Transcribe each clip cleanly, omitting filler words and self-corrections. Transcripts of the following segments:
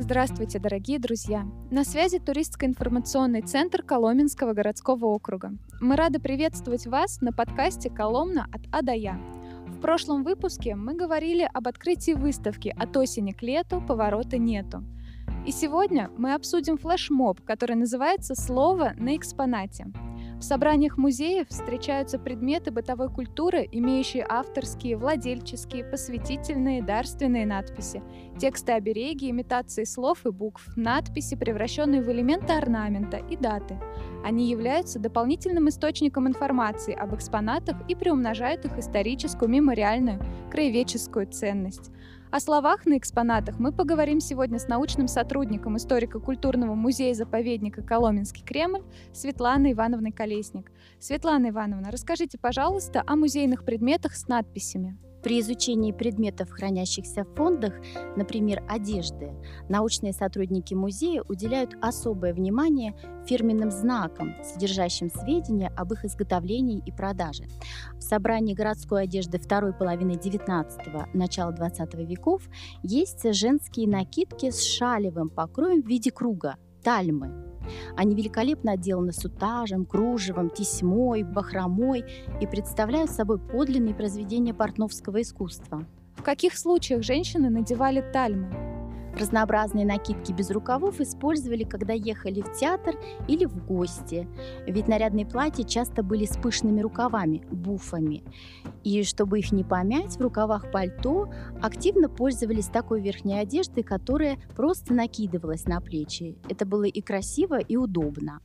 Здравствуйте, дорогие друзья! На связи туристско-информационный центр Коломенского городского округа. Мы рады приветствовать вас на подкасте «Коломна от А до Я». В прошлом выпуске мы говорили об открытии выставки «От осени к лету поворота нету». И сегодня мы обсудим флешмоб, который называется «Слово на экспонате». В собраниях музеев встречаются предметы бытовой культуры, имеющие авторские, владельческие, посвятительные, дарственные надписи, тексты-обереги, имитации слов и букв, надписи, превращенные в элементы орнамента и даты. Они являются дополнительным источником информации об экспонатах и приумножают их историческую, мемориальную, краеведческую ценность. О словах на экспонатах мы поговорим сегодня с научным сотрудником историко-культурного музея-заповедника Коломенский Кремль Светланой Ивановной Колесник. Светлана Ивановна, расскажите, пожалуйста, о музейных предметах с надписями. При изучении предметов, хранящихся в фондах, например, одежды, научные сотрудники музея уделяют особое внимание фирменным знакам, содержащим сведения об их изготовлении и продаже. В собрании городской одежды второй половины XIX – начала XX веков есть женские накидки с шалевым покроем в виде круга – тальмы. Они великолепно отделаны сутажем, кружевом, тесьмой, бахромой и представляют собой подлинные произведения портновского искусства. В каких случаях женщины надевали тальмы? Разнообразные накидки без рукавов использовали, когда ехали в театр или в гости, ведь нарядные платья часто были с пышными рукавами, буфами. И чтобы их не помять, в рукавах пальто активно пользовались такой верхней одеждой, которая просто накидывалась на плечи. Это было и красиво, и удобно.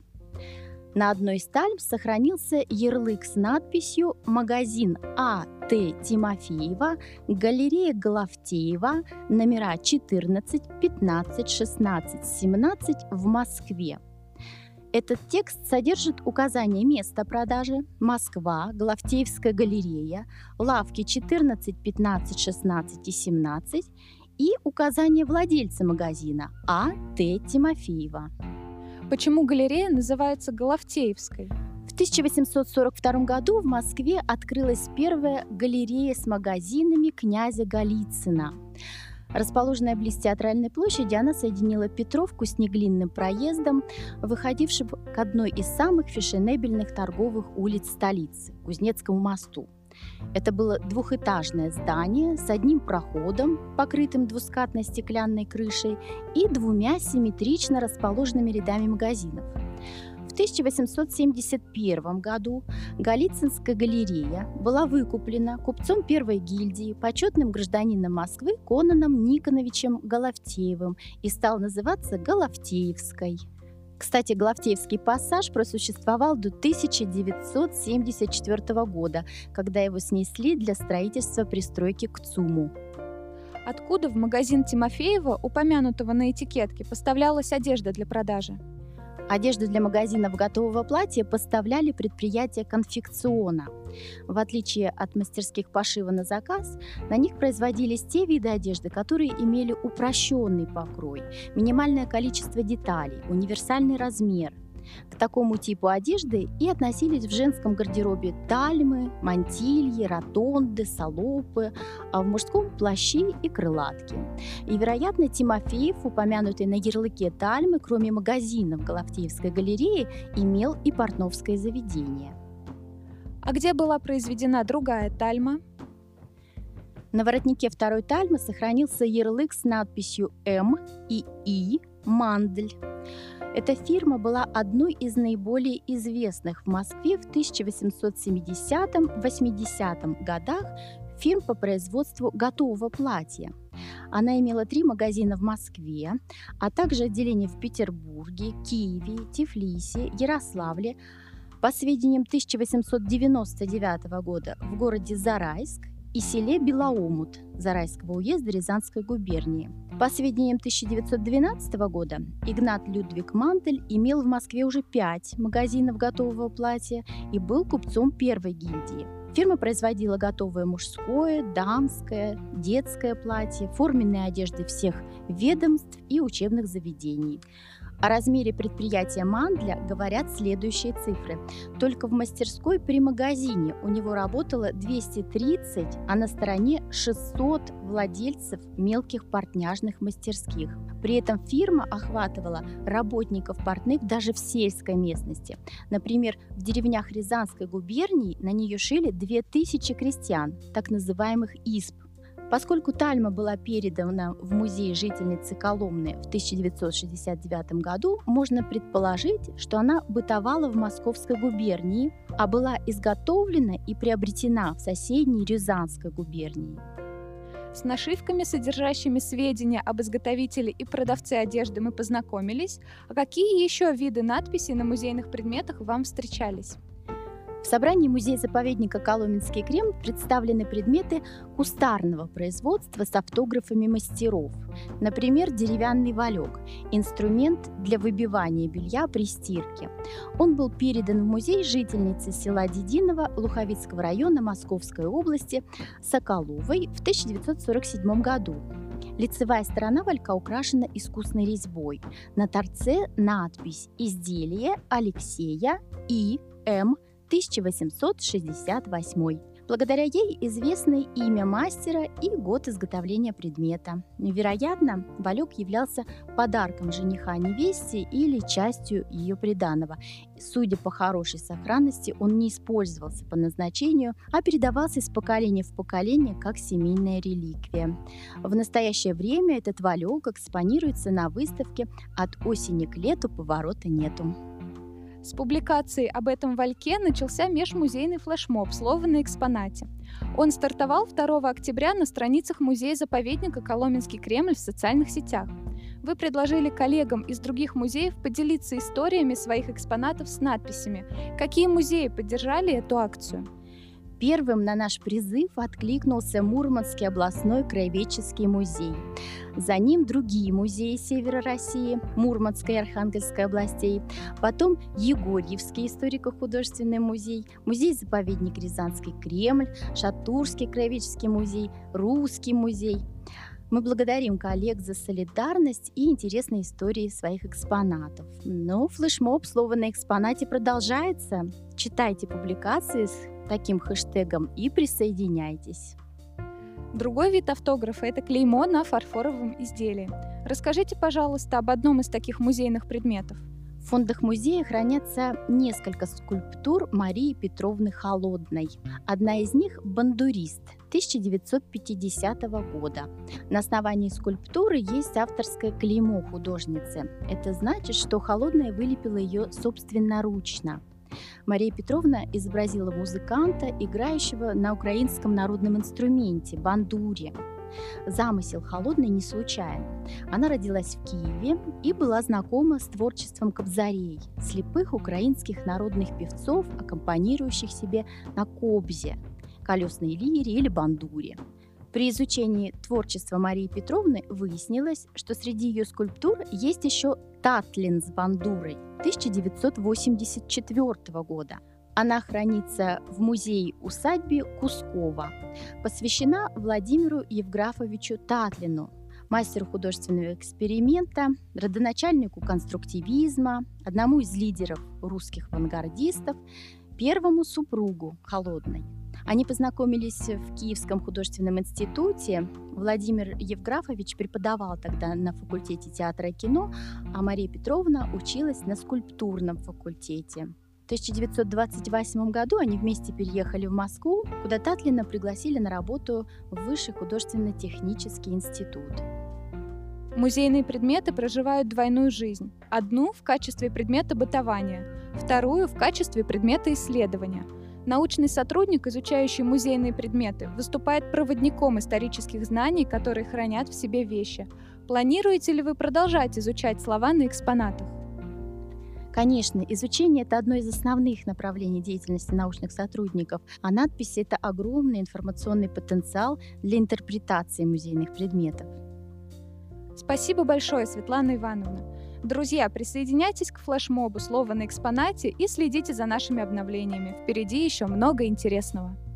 На одной из тальм сохранился ярлык с надписью «Магазин А.Т. Тимофеева, галерея Галафтеева, номера 14, 15, 16, 17 в Москве». Этот текст содержит указание места продажи: Москва, Галафтеевская галерея, лавки 14, 15, 16 и 17 и указание владельца магазина А.Т. Тимофеева. Почему галерея называется Галафтеевской? В 1842 году в Москве открылась первая галерея с магазинами князя Голицына. Расположенная близ Театральной площади, она соединила Петровку с Неглинным проездом, выходившим к одной из самых фешенебельных торговых улиц столицы – Кузнецкому мосту. Это было двухэтажное здание с одним проходом, покрытым двускатной стеклянной крышей, и двумя симметрично расположенными рядами магазинов. В 1871 году Голицынская галерея была выкуплена купцом первой гильдии, почетным гражданином Москвы Конаном Никоновичем Галафтеевым и стала называться Галафтеевской. Кстати, Галафтеевский пассаж просуществовал до 1974 года, когда его снесли для строительства пристройки к ЦУМу. Откуда в магазин Тимофеева, упомянутого на этикетке, поставлялась одежда для продажи? Одежду для магазинов готового платья поставляли предприятия конфекциона. В отличие от мастерских пошива на заказ, на них производились те виды одежды, которые имели упрощенный покрой, минимальное количество деталей, универсальный размер. К такому типу одежды и относились в женском гардеробе тальмы, мантильи, ротонды, салопы, а в мужском – плащи и крылатки. И, вероятно, Тимофеев, упомянутый на ярлыке тальмы, кроме магазинов Галафтеевской галереи, имел и портновское заведение. А где была произведена другая тальма? На воротнике второй тальмы сохранился ярлык с надписью «М» и «И» «Мандль». Эта фирма была одной из наиболее известных в Москве в 1870-80 годах фирм по производству готового платья. Она имела 3 магазина в Москве, а также отделения в Петербурге, Киеве, Тифлисе, Ярославле. По сведениям 1899 года в городе Зарайск и селе Белоомут Зарайского уезда Рязанской губернии. По сведениям 1912 года Игнат Людвиг Мантель имел в Москве уже 5 магазинов готового платья и был купцом первой гильдии. Фирма производила готовое мужское, дамское, детское платье, форменные одежды всех ведомств и учебных заведений. О размере предприятия Мандля говорят следующие цифры. Только в мастерской при магазине у него работало 230, а на стороне 600 владельцев мелких портняжных мастерских. При этом фирма охватывала работников портных даже в сельской местности. Например, в деревнях Рязанской губернии на нее шили 2000 крестьян, так называемых исп. Поскольку тальма была передана в музей жительницы Коломны в 1969 году, можно предположить, что она бытовала в Московской губернии, а была изготовлена и приобретена в соседней Рязанской губернии. С нашивками, содержащими сведения об изготовителе и продавце одежды, мы познакомились. А какие еще виды надписей на музейных предметах вам встречались? В собрании музея-заповедника Коломенский Кремль представлены предметы кустарного производства с автографами мастеров. Например, деревянный валек – инструмент для выбивания белья при стирке. Он был передан в музей жительницы села Дединово Луховицкого района Московской области Соколовой в 1947 году. Лицевая сторона валька украшена искусной резьбой. На торце надпись «Изделие Алексея И.М. 1868. Благодаря ей известно имя мастера и год изготовления предмета. Вероятно, валек являлся подарком жениха невесте или частью ее приданого. Судя по хорошей сохранности, он не использовался по назначению, а передавался из поколения в поколение как семейная реликвия. В настоящее время этот валек экспонируется на выставке «От осени к лету поворота нету». С публикацией об этом вальке начался межмузейный флешмоб «Слово на экспонате». Он стартовал 2 октября на страницах музея-заповедника Коломенский Кремль в социальных сетях. Вы предложили коллегам из других музеев поделиться историями своих экспонатов с надписями. Какие музеи поддержали эту акцию? Первым на наш призыв откликнулся Мурманский областной краеведческий музей. За ним другие музеи Севера России, Мурманской и Архангельской областей, потом Егорьевский историко-художественный музей, музей-заповедник Рязанский Кремль, Шатурский краеведческий музей, Русский музей. Мы благодарим коллег за солидарность и интересные истории своих экспонатов. Но флешмоб «Слово на экспонате» продолжается. Читайте публикации с таким хэштегом и присоединяйтесь. Другой вид автографа – это клеймо на фарфоровом изделии. Расскажите, пожалуйста, об одном из таких музейных предметов. В фондах музея хранятся несколько скульптур Марии Петровны Холодной. Одна из них – «Бандурист» 1950 года. На основании скульптуры есть авторское клеймо художницы. Это значит, что Холодная вылепила ее собственноручно. Мария Петровна изобразила музыканта, играющего на украинском народном инструменте – бандуре. Замысел Холодной не случайен. Она родилась в Киеве и была знакома с творчеством кобзарей, слепых украинских народных певцов, аккомпанирующих себе на кобзе, колесной лире или бандуре. При изучении творчества Марии Петровны выяснилось, что среди ее скульптур есть еще татлин с бандурой 1984 года. Она хранится в музее-усадьбе Кускова. Посвящена Владимиру Евграфовичу Татлину, мастеру художественного эксперимента, родоначальнику конструктивизма, одному из лидеров русских авангардистов, первому супругу Холодной. Они познакомились в Киевском художественном институте. Владимир Евграфович преподавал тогда на факультете театра и кино, а Мария Петровна училась на скульптурном факультете. В 1928 году они вместе переехали в Москву, куда Татлина пригласили на работу в Высший художественно-технический институт. Музейные предметы проживают двойную жизнь. Одну в качестве предмета бытования, вторую в качестве предмета исследования. Научный сотрудник, изучающий музейные предметы, выступает проводником исторических знаний, которые хранят в себе вещи. Планируете ли вы продолжать изучать слова на экспонатах? Конечно, изучение – это одно из основных направлений деятельности научных сотрудников, а надписи – это огромный информационный потенциал для интерпретации музейных предметов. Спасибо большое, Светлана Ивановна. Друзья, присоединяйтесь к флешмобу «Слово на экспонате» и следите за нашими обновлениями. Впереди еще много интересного.